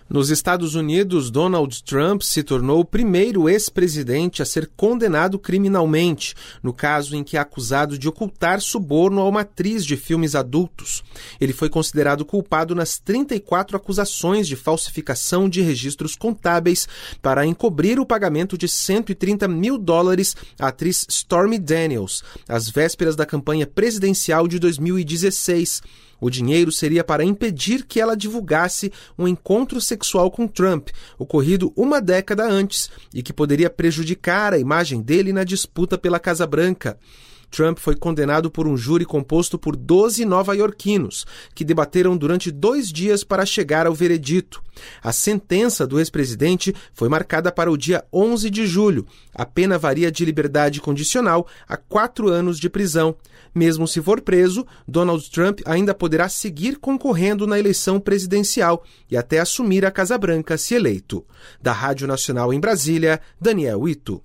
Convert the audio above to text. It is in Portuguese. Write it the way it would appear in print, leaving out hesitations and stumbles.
Nos Estados Unidos, Donald Trump se tornou o primeiro ex-presidente a ser condenado criminalmente, no caso em que é acusado de ocultar suborno a uma atriz de filmes adultos. Ele foi considerado culpado nas 34 acusações de falsificação de registros contábeis para encobrir o pagamento de $130 mil à atriz Stormy Daniels, às vésperas da campanha presidencial de 2016. O dinheiro seria para impedir que ela divulgasse um encontro sexual com Trump, ocorrido uma década antes, e que poderia prejudicar a imagem dele na disputa pela Casa Branca. Trump foi condenado por um júri composto por 12 nova-iorquinos, que debateram durante 2 dias para chegar ao veredito. A sentença do ex-presidente foi marcada para o dia 11 de julho. A pena varia de liberdade condicional a 4 anos de prisão. Mesmo se for preso, Donald Trump ainda poderá seguir concorrendo na eleição presidencial e até assumir a Casa Branca se eleito. Da Rádio Nacional em Brasília, Daniel Ito.